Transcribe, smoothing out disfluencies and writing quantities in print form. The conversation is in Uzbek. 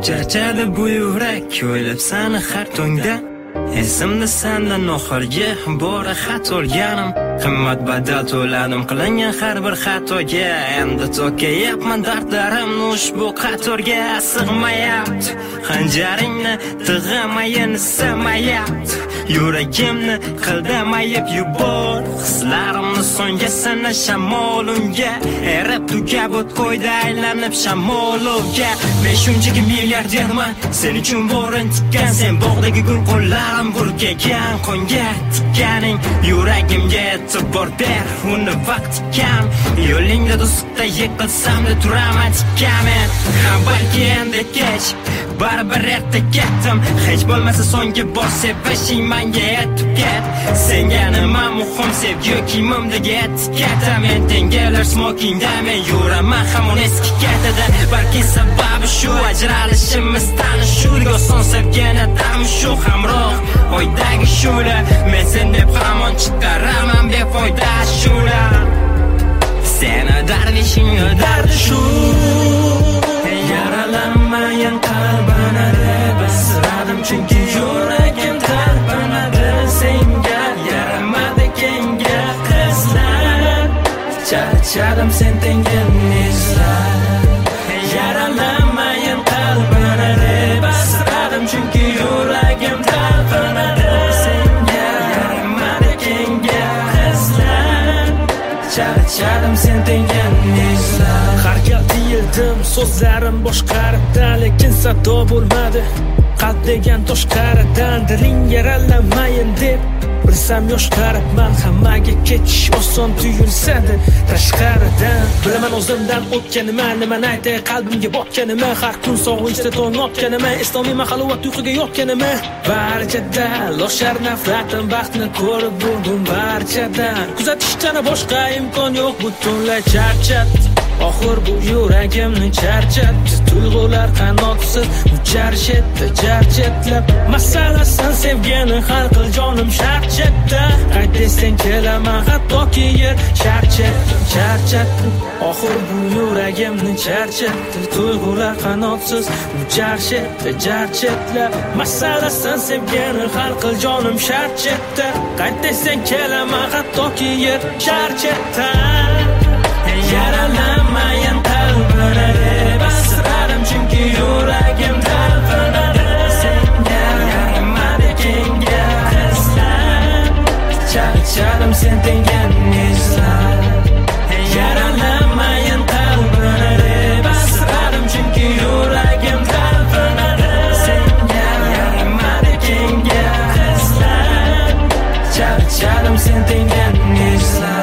Charchadi bu yurak o'ylab sani har tongda. Esimda sendan oxirgi bor xat olganim. Qimmat badal to'ladim qilingan har bir xatoga. Endi to'kayapman dardlarimni ushbu qatorga. Sig'mayapti xanjaringni tig'amayin samayapti. Yuragimni qildamayib yubor. Hislarimni so'ngga sana shamol unga. Erib tugab o't qo'ydi aylanib shamolovga. Men shunchaki milliarderman, sen uchun borin tikkan. Sen bog'dagi gul qo'llarim burkagan. Qonga tikkaning yuragimga e'tibor ber. Uni vaqti kam. Yo'lingda to'siqda yiqilsam-da turaman tikkamen. Balki endi kech, baribir erta ketdim. Hech bo'lmasa so'nggi bor sevishing menga yetib ket. Senga nima muhim sevgi yoki mumdagi etiketa. Men tengelar smokingda men yuraman hamon eski ketada. Balki sababi shu ajralishimiz tanishuvga oson sevgan adam shu hamroh oydagi shula. Men sen deb hamon chiqaraman befoyda shula. Seni darvishingni dardi shu. Yaralanmagan qalbini deb asradim, chunki yuragim talpinadi senga. Yaramadi kenga qizlar, charchadim sen tengan izlar. Yaralanmagan qalbini deb asradim, chunki yuragim talpinadi senga. Yaramadi kenga qizlar, charchadim sen tengan izlar. Har gal tiyildim, so'zlarim boshqaridan, lekin sado bo'lmadi. Qalb degan tosh qaridan, diling yaralanmayin deb bilsam yosh qaribman. Hammaga ketish oson tuyulsadi tashqaridan. Bilaman o'zimdan o'tganimni, nimani aytay qalbimga botganimni. Har kun sog'inchda tong otganimni, eslolmayman halovat uyquga yotganimni. Barchada loshar nafratim, baxtni ko'rib bo'ldim barchadan. Kuzatishdan boshqa imkon yo'q, butunlay charchatdi. Oxir bu yuragimni charchatdi. Tuyg'ular qanotsiz ucharishdi charchatlab. Masalasan sevgini hal qil jonim sharchatda. Qayt desang kelaman hattoki yer charchatdi. Oxir bu yuragimni charchatdi. Tuyg'ular qanotsiz ucharishdi charchatlab. Masalasan sevgini hal qil jonim sharchatda. Qayt desang kelaman hattoki yer charchatda. Yaralanmagan qalbini deb asradim, chunki yuragim talpinadi senga. Yaramadi kenga qizlar, charchadim sen tengan izlar. Yaralanmagan qalbini deb asradim, chunki yuragim talpinadi senga. Yaramadi kenga qizlar, charchadim sen tengan izlar.